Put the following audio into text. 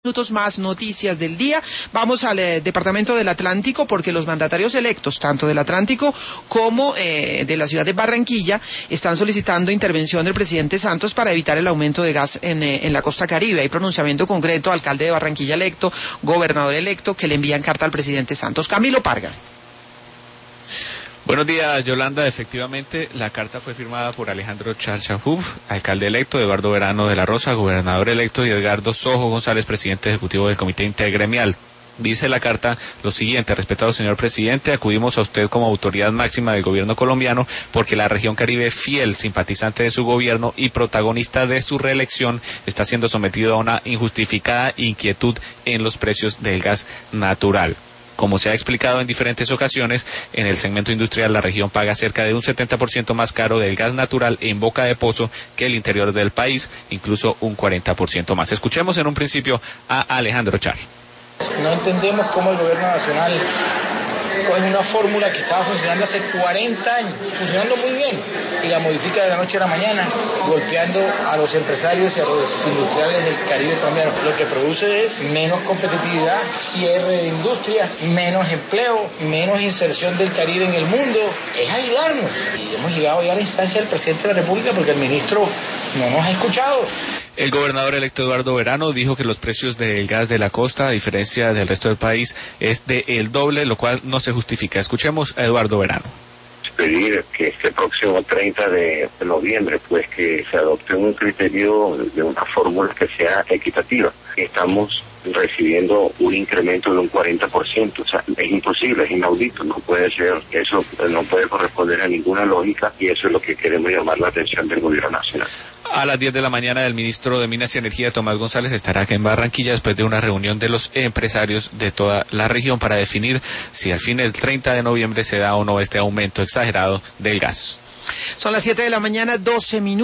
Minutos más, noticias del día. Vamos al departamento del Atlántico porque los mandatarios electos, tanto del Atlántico como de la ciudad de Barranquilla, están solicitando intervención del presidente Santos para evitar el aumento de gas en la costa Caribe. Hay pronunciamiento concreto, alcalde de Barranquilla electo, gobernador electo, que le envían carta al presidente Santos. Camilo Parga. Buenos días, Yolanda. Efectivamente, la carta fue firmada por Alejandro Chalchafuf, alcalde electo, Eduardo Verano de la Rosa, gobernador electo, y Edgardo Sojo González, presidente ejecutivo del Comité Intergremial. Dice la carta lo siguiente: respetado señor presidente, acudimos a usted como autoridad máxima del gobierno colombiano porque la región Caribe, fiel simpatizante de su gobierno y protagonista de su reelección, está siendo sometido a una injustificada inquietud en los precios del gas natural. Como se ha explicado en diferentes ocasiones, en el segmento industrial la región paga cerca de un 70% más caro del gas natural en boca de pozo que el interior del país, incluso un 40% más. Escuchemos en un principio a Alejandro Char. No entendemos cómo el gobierno nacional coge una fórmula que estaba funcionando hace 40 años, funcionando muy bien, y la modifica de la noche a la mañana, golpeando a los empresarios y a los industriales del Caribe colombiano. Lo que produce es menos competitividad, cierre de industrias, menos empleo, menos inserción del Caribe en el mundo. Es aislarnos. Y hemos llegado ya a la instancia del presidente de la República porque el ministro no nos ha escuchado. El gobernador electo Eduardo Verano dijo que los precios del gas de la costa, a diferencia del resto del país, es de el doble, lo cual no se justifica. Escuchemos a Eduardo Verano. Pedir que este próximo 30 de noviembre, pues que se adopte un criterio de una fórmula que sea equitativa. Estamos recibiendo un incremento de un 40%, o sea, es imposible, es inaudito, no puede ser, eso no puede corresponder a ninguna lógica, y eso es lo que queremos llamar la atención del gobierno nacional. A las 10 de la mañana el ministro de Minas y Energía, Tomás González, estará aquí en Barranquilla después de una reunión de los empresarios de toda la región para definir si al fin del 30 de noviembre se da o no este aumento exagerado del gas. Son las 7 de la mañana, 12 minutos.